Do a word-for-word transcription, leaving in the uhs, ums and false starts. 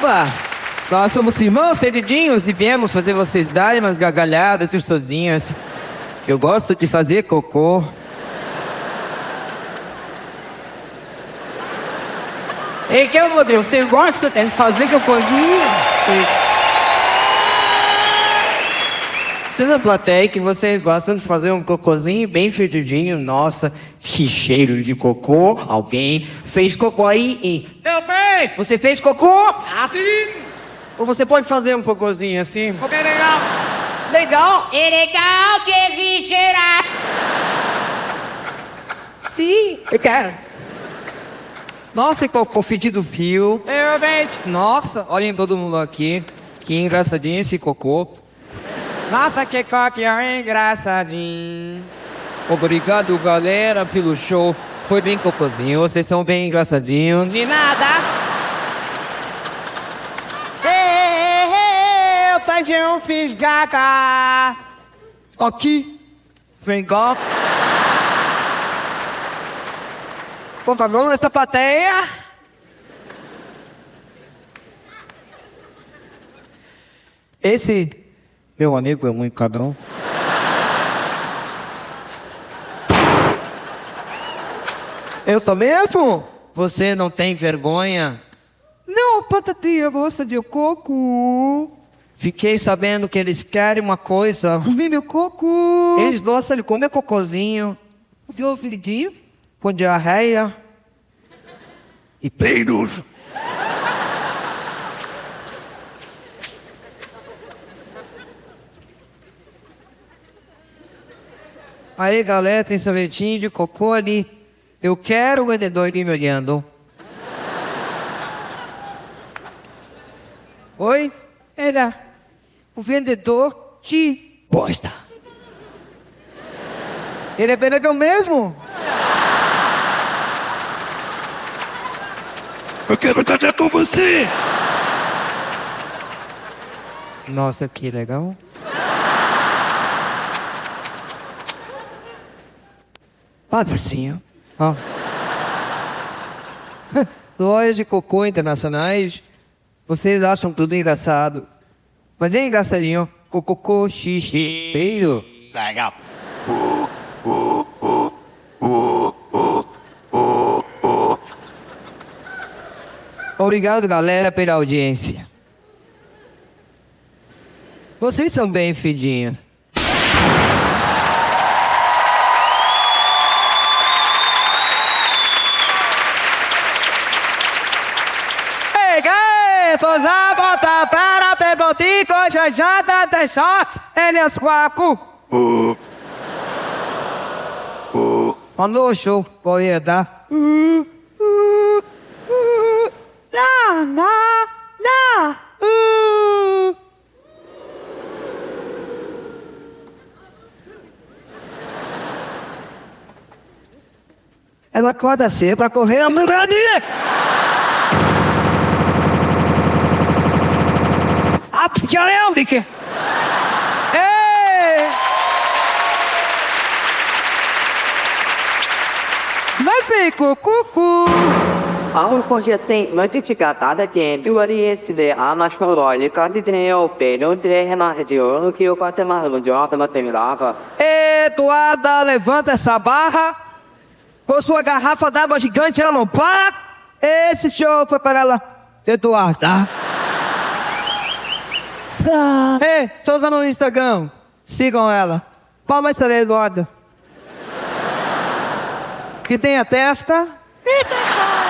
Opa! Nós somos irmãos fedidinhos e viemos fazer vocês darem umas gargalhadas gostosinhas. Eu gosto de fazer cocô. E que eu vou dizer, você gosta de fazer cocôzinho? Vocês na plateia que vocês gostam de fazer um cocôzinho bem fedidinho. Nossa, que cheiro de cocô. Alguém fez cocô aí e... Eu fiz! Você fez cocô? Assim! Ou você pode fazer um cocôzinho assim? Ok, legal! Legal? É legal que vi cheirar. Sim, eu quero. Nossa, que cocô fedido fio. Realmente! Nossa, olhem todo mundo aqui. Que engraçadinho esse cocô. Nossa, que coquinho engraçadinho! Obrigado, galera, pelo show. Foi bem cocôzinho, vocês são bem engraçadinhos. De nada! Eu também fiz gaga! Aqui, vem cá. Por favor, nessa plateia. Esse meu amigo é muito cadrão. Eu sou mesmo? Você não tem vergonha? Não, Patatinha gosta de coco. Fiquei sabendo que eles querem uma coisa. Comi meu coco. Eles gostam de comer cocôzinho. Deu filhinho? Com diarreia. E peidos. Aí, galera, tem sorvetinho de cocô ali. Eu quero o vendedor ali me olhando. Oi? Era o vendedor de bosta. Ele é vendedor mesmo? Eu quero tratar com você! Nossa, que legal. Patrocínio. Ó. Lojas de cocô internacionais. Vocês acham tudo engraçado. Mas é engraçadinho. Cocô, xixi, beijo. Legal. Obrigado, galera, pela audiência. Vocês são bem fedinhos. Posa bota para pebotico, jajada de shot, ele é suaco. Uh. Uh. Mandou o show, pode dar. Uh, uh, uh, lá, lá, lá, uh. Ela acorda cedo pra correr a mulher. Apicalhambique. Ei! Mas fico cucu. 아울 코시아테 머지치가 다다게 두아리에스데 아나쇼로리 카디드네오 페로드레 헤나헤지오 키오카테마로 조아테마테미라가. Eduarda, levanta essa barra. Com sua garrafa d'água gigante, ela não para. Esse show foi para ela. Eduarda. Ei, só usando no Instagram. Sigam ela. Palma estrela, Eduardo. Que tem a testa.